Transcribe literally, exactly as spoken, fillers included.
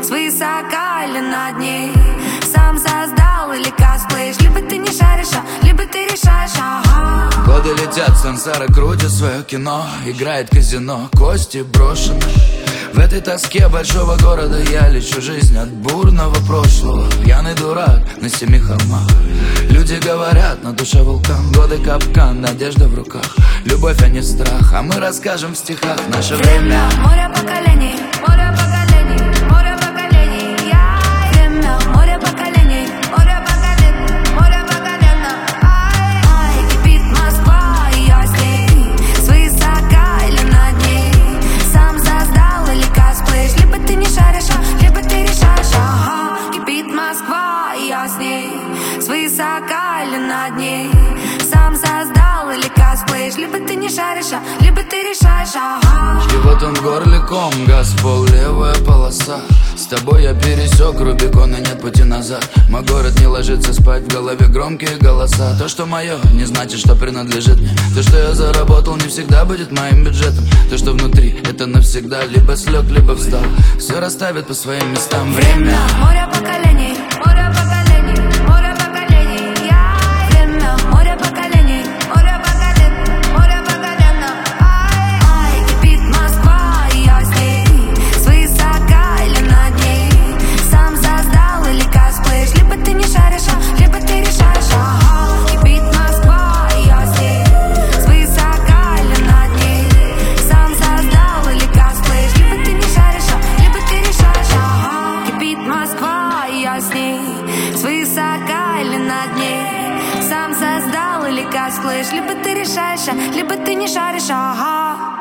свысока или над ней. Сам создал или косплеишь, либо ты не шаришь, а либо ты решаешь, ага. Годы летят, сансара крутит свое кино, играет казино, кости брошены. В этой тоске большого города я лечу жизнь от бурного прошлого. Пьяный дурак на семи холмах. Люди говорят, на душе вулкан. Годы капкан, надежда в руках. Любовь, а не страх, а мы расскажем в стихах наше время. Море поколений, море поколений, море поколений. Я время, море поколений, море поколений, море поколений. Ай, ай, кипит Москва, и я с ней. Свысока или над ней. Сам создал или косплеишь, либо ты не шаришь, а либо ты решаешь, ага. Кипит Москва, и я с ней. Свысока или над ней. Сам создал или косплеишь, либо ты не шаришь, а либо ты решаешь, ага. И вот он в горле ком, газ в пол, левая полоса. С тобой я пересек Рубикон, и нет пути назад. Мой город не ложится спать, в голове громкие голоса. То, что мое, не значит, что принадлежит мне. То, что я заработал, не всегда будет моим бюджетом. То, что внутри, это навсегда. Либо слег, либо встал. Все расставит по своим местам время. Море поколений, море поколений, море поколений. Я время, море поколений, море поколений, море поколений. Ай, ай, кипит Москва, и я с ней. Свысока или над ней. Сам создал или косплеишь, либо ты не шаришь, а либо ты решаешь, ага. Кипит Москва, и я с ней. Свысока или над ней. Сам создал или косплеишь, либо ты не шаришь, а либо ты решаешь, ага. Кипит Москва, и я с ней. Свысока или над ней. Сам создал или косплеишь, либо ты решаешь, а либо ты не шаришь, ага.